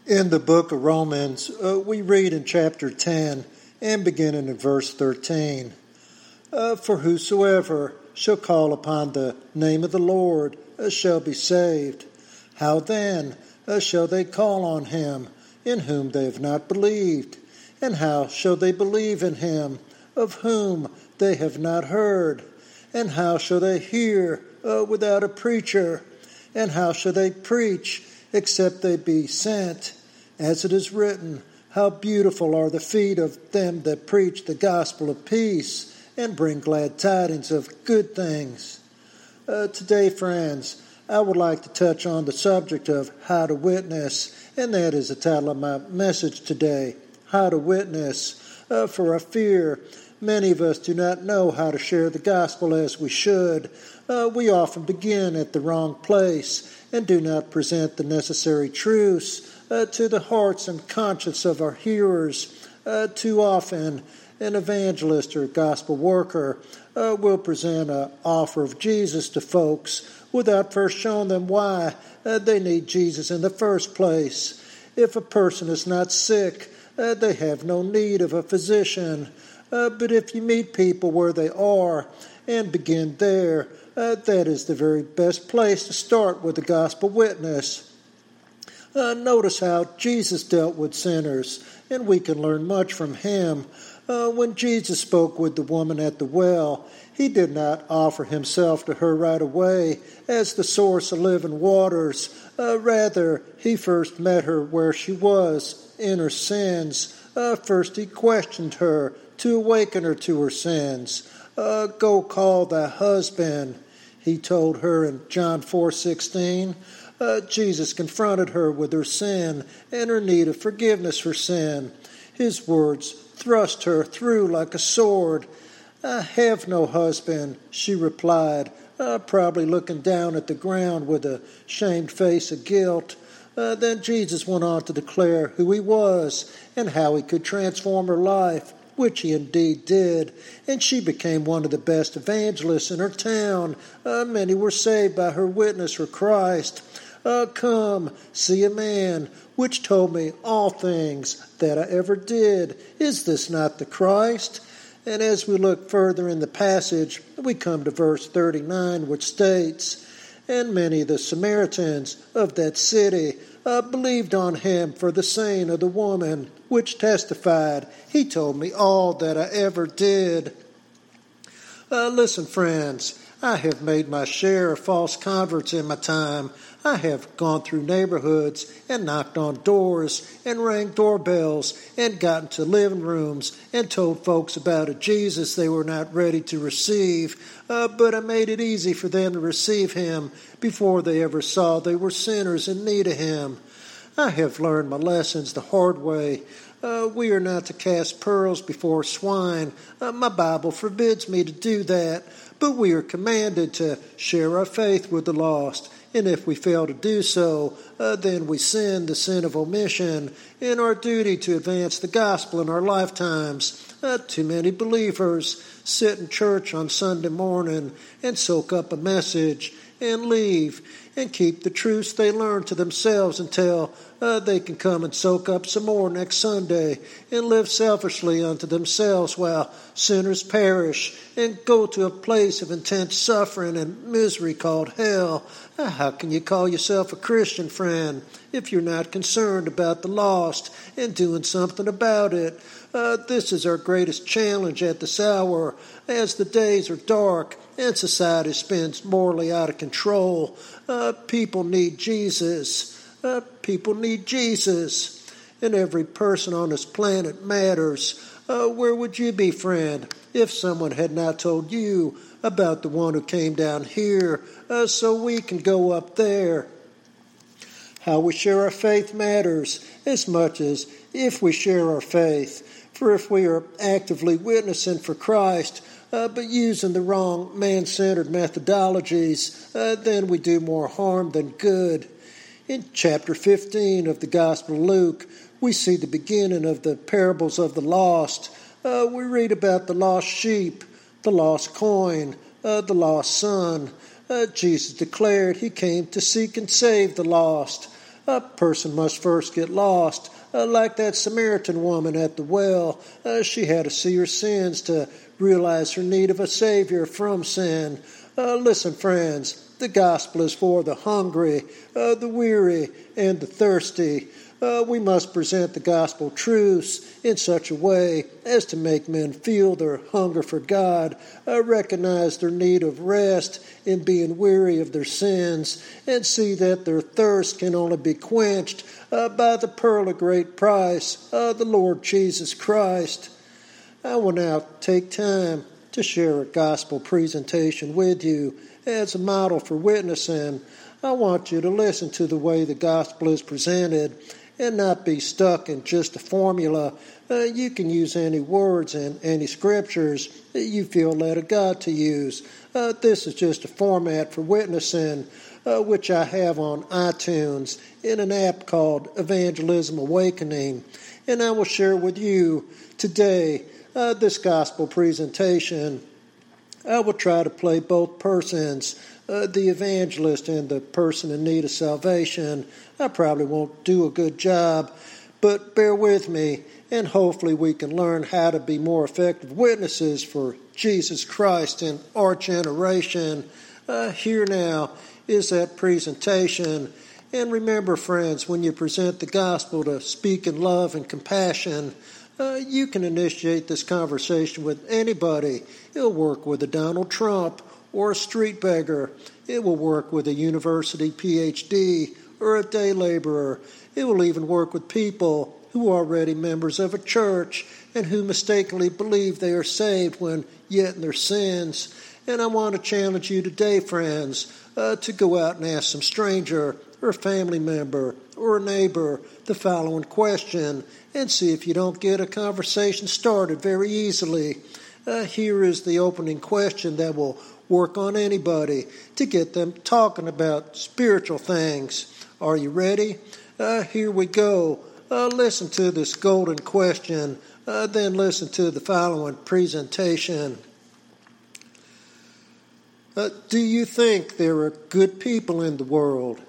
In the book of Romans, we read in chapter 10 and beginning in verse 13, For whosoever shall call upon the name of the Lord shall be saved. How then shall they call on him in whom they have not believed? And how shall they believe in him of whom they have not heard? And how shall they hear without a preacher? And how shall they preach except they be sent? As it is written, How beautiful are the feet of them that preach the gospel of peace and bring glad tidings of good things. Today, friends, I would like to touch on the subject of how to witness, and that is the title of my message today, How to Witness. For I fear many of us do not know how to share the gospel as we should. We often begin at the wrong place and do not present the necessary truths to the hearts and conscience of our hearers. Too often, an evangelist or gospel worker will present an offer of Jesus to folks without first showing them why they need Jesus in the first place. If a person is not sick, they have no need of a physician. But if you meet people where they are and begin there, that is the very best place to start with the gospel witness. Notice how Jesus dealt with sinners, and we can learn much from him. When Jesus spoke with the woman at the well, he did not offer himself to her right away as the source of living waters. Rather, he first met her where she was, in her sins. First, he questioned her to awaken her to her sins. Go call thy husband, he told her in John 4:16. Jesus confronted her with her sin and her need of forgiveness for sin. His words thrust her through like a sword. I have no husband, she replied, probably looking down at the ground with a shamed face of guilt. Then Jesus went on to declare who he was and how he could transform her life, which he indeed did, and she became one of the best evangelists in her town. Many were saved by her witness for Christ. Come, see a man which told me all things that I ever did. Is this not the Christ? And as we look further in the passage, we come to verse 39, which states, And many of the Samaritans of that city believed on him for the saying of the woman, which testified, He told me all that I ever did. Listen, friends, I have made my share of false converts in my time. I have gone through neighborhoods and knocked on doors and rang doorbells and gotten to living rooms and told folks about a Jesus they were not ready to receive, but I made it easy for them to receive him before they ever saw they were sinners in need of him. I have learned my lessons the hard way. We are not to cast pearls before swine. My Bible forbids me to do that, but we are commanded to share our faith with the lost. And if we fail to do so, then we sin the sin of omission in our duty to advance the gospel in our lifetimes. Too many believers sit in church on Sunday morning and soak up a message and leave and keep the truths they learn to themselves until they can come and soak up some more next Sunday and live selfishly unto themselves while sinners perish and go to a place of intense suffering and misery called hell. How can you call yourself a Christian, friend, if you're not concerned about the lost and doing something about it? This is our greatest challenge at this hour, as the days are dark and society spins morally out of control. People need Jesus. People need Jesus. And every person on this planet matters. Where would you be, friend, if someone had not told you about the one who came down here so we can go up there? How we share our faith matters as much as if we share our faith. For if we are actively witnessing for Christ, but using the wrong man-centered methodologies, then we do more harm than good. In chapter 15 of the Gospel of Luke, we see the beginning of the parables of the lost. We read about the lost sheep, the lost coin, the lost son. Jesus declared he came to seek and save the lost. A person must first get lost, like that Samaritan woman at the well. She had to see her sins to realize her need of a Savior from sin. Listen, friends, the gospel is for the hungry, the weary, and the thirsty. We must present the gospel truths in such a way as to make men feel their hunger for God, recognize their need of rest in being weary of their sins, and see that their thirst can only be quenched by the pearl of great price, the Lord Jesus Christ. I will now take time to share a gospel presentation with you as a model for witnessing. I want you to listen to the way the gospel is presented and not be stuck in just a formula. You can use any words and any scriptures that you feel led of God to use. This is just a format for witnessing, which I have on iTunes in an app called Evangelism Awakening. And I will share with you today this gospel presentation. I will try to play both persons, the evangelist and the person in need of salvation. I probably won't do a good job, but bear with me, and hopefully we can learn how to be more effective witnesses for Jesus Christ in our generation. Here now is that presentation. And remember, friends, when you present the gospel, to speak in love and compassion. You can initiate this conversation with anybody. It'll work with a Donald Trump or a street beggar. It will work with a university PhD or a day laborer. It will even work with people who are already members of a church and who mistakenly believe they are saved when yet in their sins. And I want to challenge you today, friends, to go out and ask some stranger or a family member or a neighbor the following question and see if you don't get a conversation started very easily. Here is the opening question that will work on anybody to get them talking about spiritual things. Are you ready? Here we go. Listen to this golden question, then listen to the following presentation. Do you think there are good people in the world?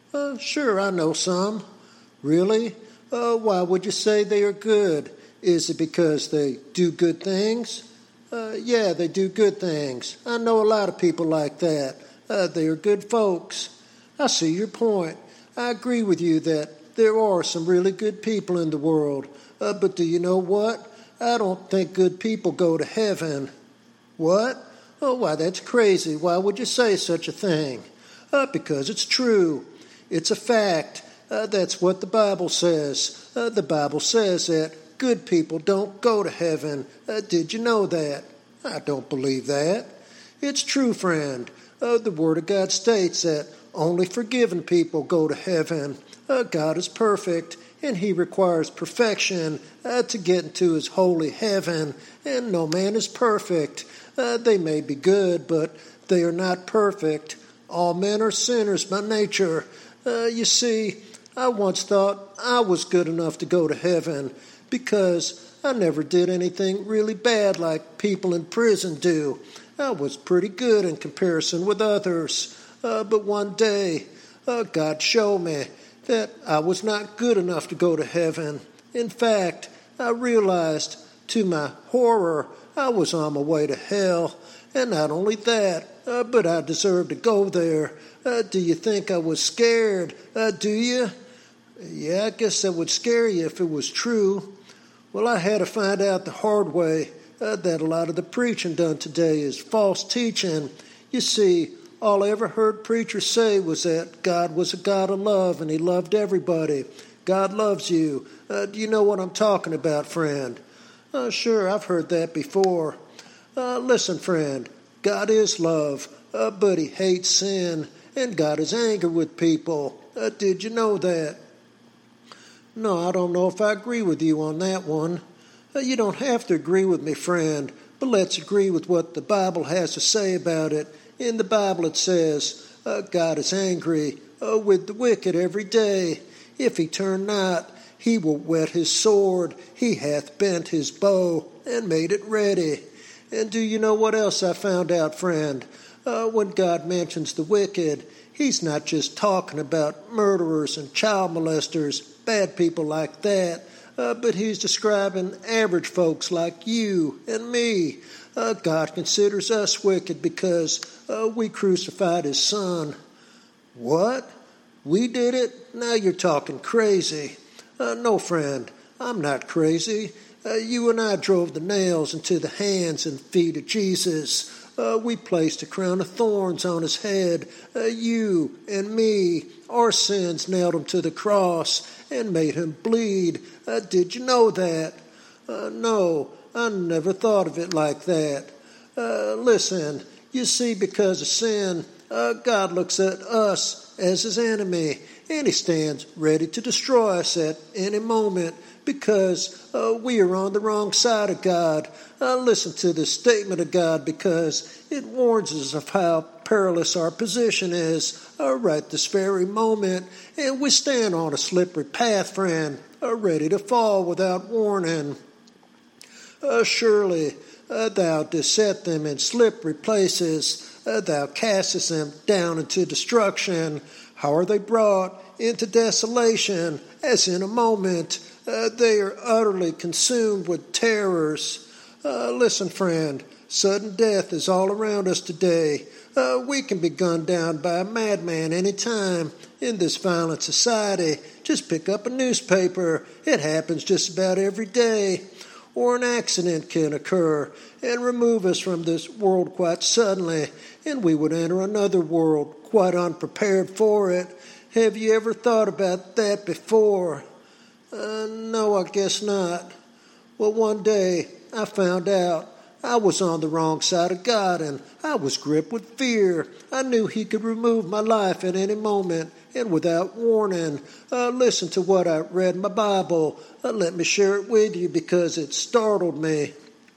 Sure, I know some. Really? Why would you say they are good? Is it because they do good things? Yeah, they do good things. I know a lot of people like that. They are good folks. I see your point. I agree with you that there are some really good people in the world. But do you know what? I don't think good people go to heaven. What? Oh, why, that's crazy. Why would you say such a thing? Because it's true. It's a fact. That's what the Bible says. The Bible says that good people don't go to heaven. Did you know that? I don't believe that. It's true, friend. The Word of God states that only forgiven people go to heaven. God is perfect, and He requires perfection to get into His holy heaven, and no man is perfect. They may be good, but they are not perfect. All men are sinners by nature. You see, I once thought I was good enough to go to heaven because I never did anything really bad like people in prison do. I was pretty good in comparison with others. But one day, God showed me that I was not good enough to go to heaven. In fact, I realized to my horror I was on my way to hell. And not only that, but I deserved to go there. Do you think I was scared? Do you? Yeah, I guess that would scare you if it was true. Well, I had to find out the hard way that a lot of the preaching done today is false teaching. You see, all I ever heard preachers say was that God was a God of love and He loved everybody. God loves you. Do you know what I'm talking about, friend? Sure, I've heard that before. Listen, friend, God is love, but He hates sin, and God is angry with people. Did you know that? No, I don't know if I agree with you on that one. You don't have to agree with me, friend, but let's agree with what the Bible has to say about it. In the Bible it says, God is angry with the wicked every day. If he turn not, He will whet His sword. He hath bent His bow and made it ready. And do you know what else I found out, friend? When God mentions the wicked, he's not just talking about murderers and child molesters, bad people like that, but he's describing average folks like you and me. God considers us wicked because we crucified his son. What? We did it? Now you're talking crazy. No, friend, I'm not crazy. You and I drove the nails into the hands and feet of Jesus. We placed a crown of thorns on his head. You and me, our sins nailed him to the cross and made him bleed. Did you know that? No, I never thought of it like that. Listen, you see, because of sin, God looks at us as his enemy, and he stands ready to destroy us at any moment because we are on the wrong side of God. Listen to this statement of God because it warns us of how perilous our position is right this very moment, and we stand on a slippery path, friend, ready to fall without warning. Surely thou didst set them in slippery places, thou castest them down into destruction. How are they brought into desolation? As in a moment they are utterly consumed with terrors. Listen, friend, sudden death is all around us today. We can be gunned down by a madman any time in this violent society. Just pick up a newspaper. It happens just about every day. Or an accident can occur and remove us from this world quite suddenly, and we would enter another world quite unprepared for it. Have you ever thought about that before? No, I guess not. Well, one day I found out I was on the wrong side of God, and I was gripped with fear. I knew he could remove my life at any moment and without warning. Listen to what I read in my Bible. Let me share it with you because it startled me.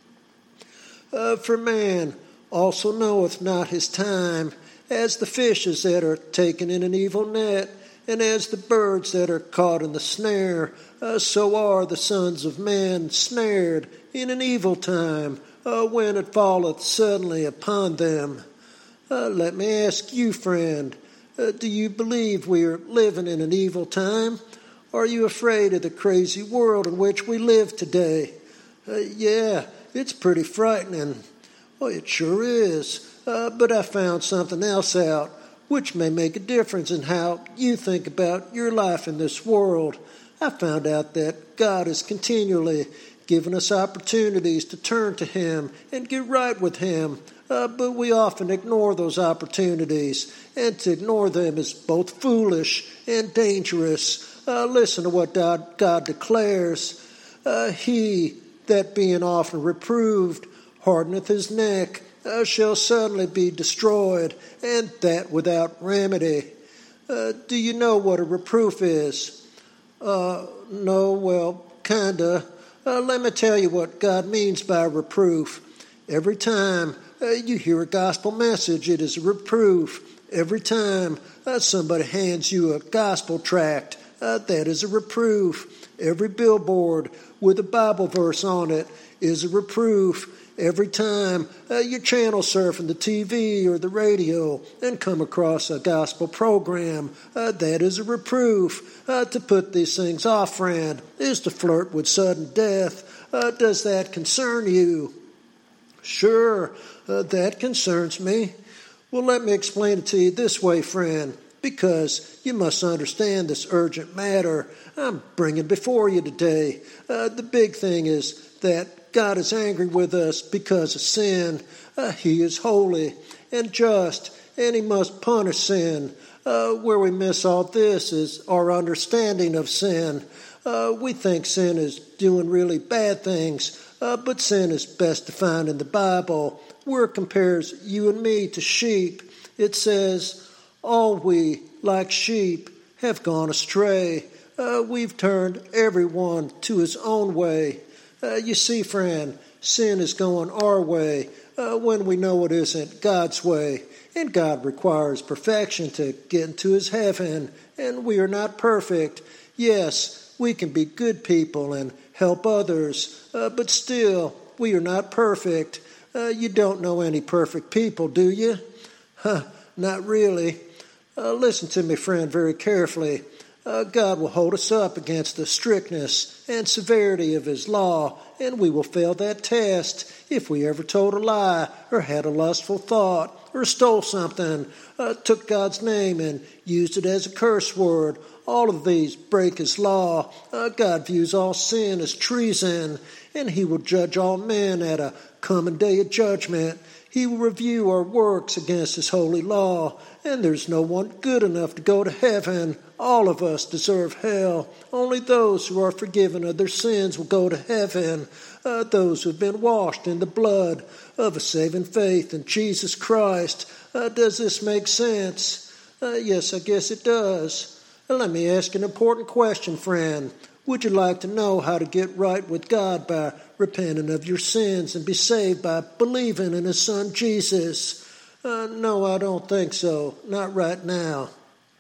For man also knoweth not his time, as the fishes that are taken in an evil net, and as the birds that are caught in the snare, so are the sons of men snared in an evil time, when it falleth suddenly upon them. Let me ask you, friend, do you believe we are living in an evil time? Are you afraid of the crazy world in which we live today? Yeah, it's pretty frightening. Well, it sure is. But I found something else out, which may make a difference in how you think about your life in this world. I found out that God is continually giving us opportunities to turn to him and get right with him. But we often ignore those opportunities, and to ignore them is both foolish and dangerous. Listen to what God declares. He that being often reproved hardeneth his neck, shall suddenly be destroyed, and that without remedy. Do you know what a reproof is? No, well, kinda. Let me tell you what God means by reproof. Every time you hear a gospel message, it is a reproof. Every time somebody hands you a gospel tract, that is a reproof. Every billboard with a Bible verse on it is a reproof. Every time you're channel surfing the TV or the radio and come across a gospel program, that is a reproof. To put these things off, friend, is to flirt with sudden death. Does that concern you? Sure, that concerns me. Well, let me explain it to you this way, friend, because you must understand this urgent matter I'm bringing before you today. The big thing is that God is angry with us because of sin. He is holy and just, and he must punish sin. Where we miss all this is our understanding of sin. We think sin is doing really bad things, but sin is best defined in the Bible, where it compares you and me to sheep. It says, all we, like sheep, have gone astray. We've turned everyone to his own way. You see, friend, sin is going our way when we know it isn't God's way. And God requires perfection to get into his heaven, and we are not perfect. Yes, we can be good people and help others, but still, we are not perfect. You don't know any perfect people, do you? Not really. Listen to me, friend, very carefully. God will hold us up against the strictness and severity of His law, and we will fail that test if we ever told a lie or had a lustful thought or stole something, took God's name and used it as a curse word. All of these break His law. God views all sin as treason, and He will judge all men at a coming day of judgment. He will review our works against His holy law, and there's no one good enough to go to heaven. All of us deserve hell. Only those who are forgiven of their sins will go to heaven. Those who have been washed in the blood of a saving faith in Jesus Christ. Does this make sense? Yes, I guess it does. Let me ask an important question, friend. Would you like to know how to get right with God by repenting of your sins and be saved by believing in His Son Jesus? No, I don't think so. Not right now.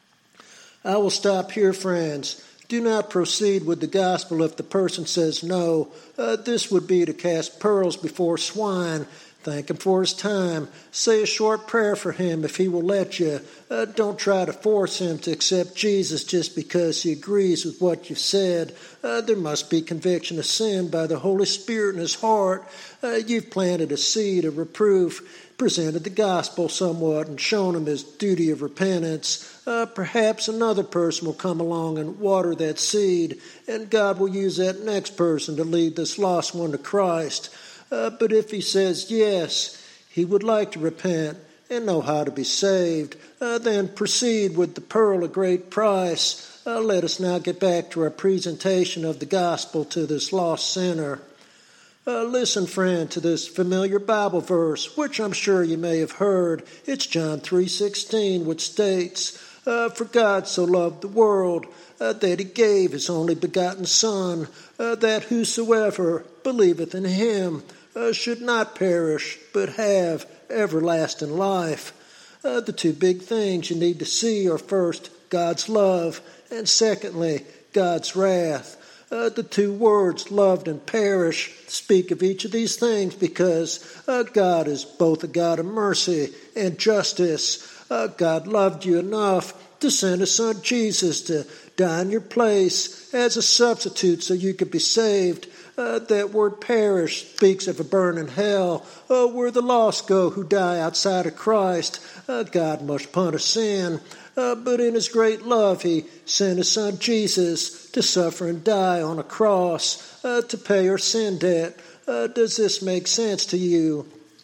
I will stop here, friends. Do not proceed with the gospel if the person says no. This would be to cast pearls before swine. Thank Him for His time. Say a short prayer for him if he will let you. Don't try to force him to accept Jesus just because he agrees with what you've said. There must be conviction of sin by the Holy Spirit in his heart. You've planted a seed of reproof, presented the gospel somewhat, and shown him his duty of repentance. Perhaps another person will come along and water that seed, and God will use that next person to lead this lost one to Christ. But if he says yes, he would like to repent and know how to be saved, then proceed with the pearl of great price. Let us now get back to our presentation of the gospel to this lost sinner. Listen, friend, to this familiar Bible verse, which I'm sure you may have heard. It's John 3:16, which states, For God so loved the world, that He gave His only begotten Son, that whosoever believeth in Him should not perish, but have everlasting life. The two big things you need to see are first, God's love, and secondly, God's wrath. The two words, loved and perish, speak of each of these things because God is both a God of mercy and justice. God loved you enough to send His Son Jesus to die in your place as a substitute so you could be saved. That word perish speaks of a burning hell, where the lost go who die outside of Christ. God must punish sin, but in His great love He sent His Son Jesus to suffer and die on a cross to pay our sin debt. Does this make sense to you?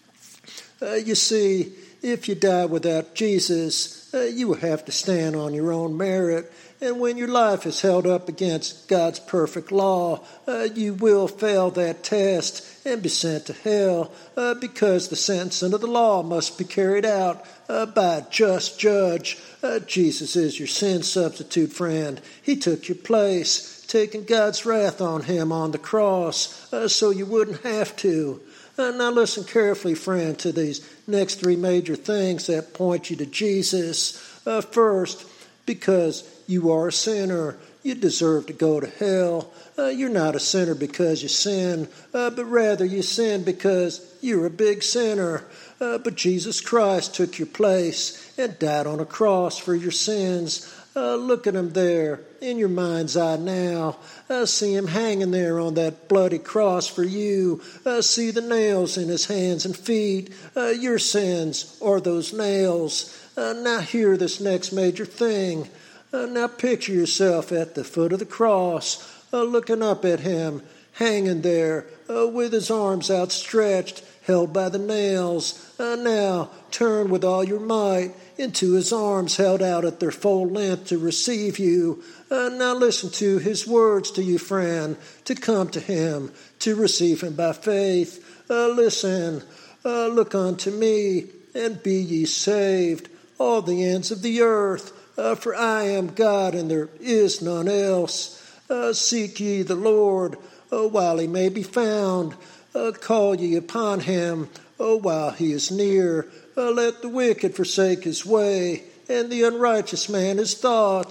You see, if you die without Jesus, you will have to stand on your own merit. And when your life is held up against God's perfect law, you will fail that test and be sent to hell because the sentence under the law must be carried out by a just judge. Jesus is your sin substitute, friend. He took your place, taking God's wrath on Him on the cross so you wouldn't have to. Now listen carefully, friend, to these next three major things that point you to Jesus. First, because you are a sinner, you deserve to go to hell. You're not a sinner because you sin, but rather you sin because you're a big sinner. But Jesus Christ took your place and died on a cross for your sins. Look at Him there in your mind's eye now. See Him hanging there on that bloody cross for you. See the nails in His hands and feet. Your sins are those nails. Now hear this next major thing. Now picture yourself at the foot of the cross, looking up at Him, hanging there with His arms outstretched, held by the nails. Now turn with all your might into His arms held out at their full length to receive you. Now listen to His words to you, friend, to come to Him, to receive Him by faith. Listen, look unto me, and be ye saved, all the ends of the earth. For I am God, and there is none else. Seek ye the Lord, while He may be found. Call ye upon Him, while He is near. Let the wicked forsake his way, and the unrighteous man his thoughts.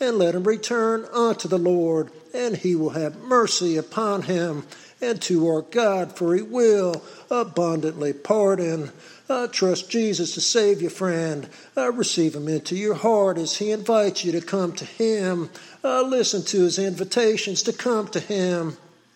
and let him return unto the Lord, and he will have mercy upon him, and to our God, for he will abundantly pardon. Trust Jesus to save you, friend. Receive him into your heart as he invites you to come to him. Listen to his invitations to come to him.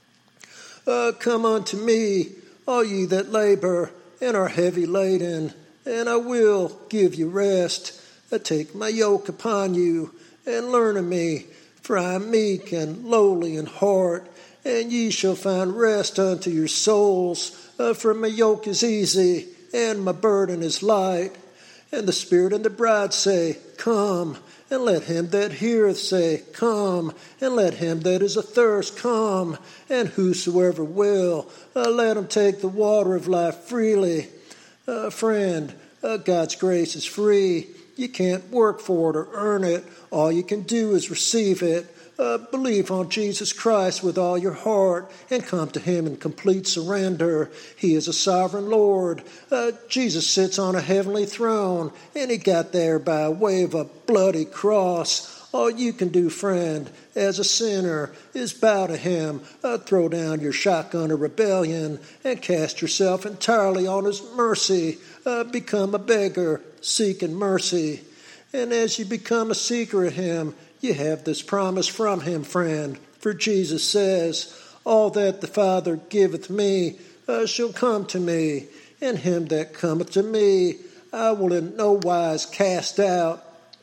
Come unto me, all ye that labor and are heavy laden, and I will give you rest. Take my yoke upon you, and learn of me, for I am meek and lowly in heart, and ye shall find rest unto your souls. For my yoke is easy, and my burden is light. And the Spirit and the bride say, Come. And let him that heareth say, Come. And let him that is athirst come. And whosoever will, let him take the water of life freely. Friend, God's grace is free. You can't work for it or earn it. All you can do is receive it. Believe on Jesus Christ with all your heart and come to him in complete surrender. He is a sovereign Lord. Jesus sits on a heavenly throne, and he got there by way of a bloody cross. All you can do, friend, as a sinner, is bow to him, throw down your shotgun of rebellion, and cast yourself entirely on his mercy. Become a beggar, seeking mercy. And as you become a seeker of him, you have this promise from him, friend. For Jesus says, All that the Father giveth me shall come to me, and him that cometh to me I will in no wise cast out.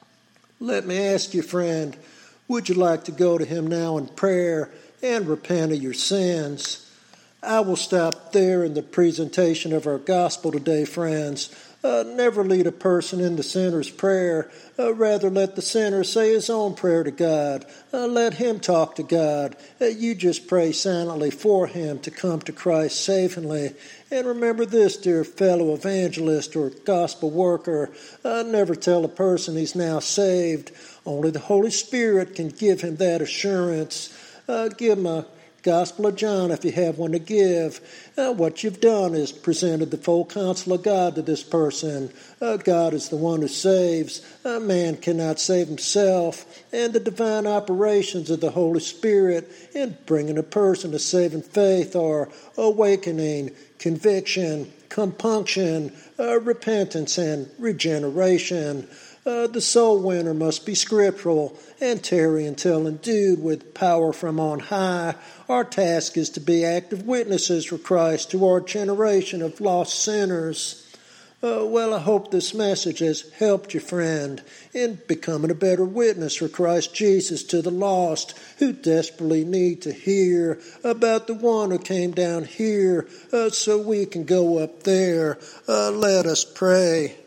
Let me ask you, friend, would you like to go to him now in prayer and repent of your sins? I will stop there in the presentation of our gospel today, friends. Never lead a person in the sinner's prayer. Rather let the sinner say his own prayer to God. Let him talk to God. You just pray silently for him to come to Christ savingly. And remember this, dear fellow evangelist or gospel worker, never tell a person he's now saved. Only the Holy Spirit can give him that assurance. Give him a Gospel of John, if you have one to give. What you've done is presented the full counsel of God to this person. God is the one who saves. Man cannot save himself. And the divine operations of the Holy Spirit in bringing a person to saving faith are awakening, conviction, compunction, repentance, and regeneration. The soul winner must be scriptural and tarry until endued with power from on high. Our task is to be active witnesses for Christ to our generation of lost sinners. Well, I hope this message has helped you, friend, in becoming a better witness for Christ Jesus to the lost who desperately need to hear about the one who came down here so we can go up there. Let us pray.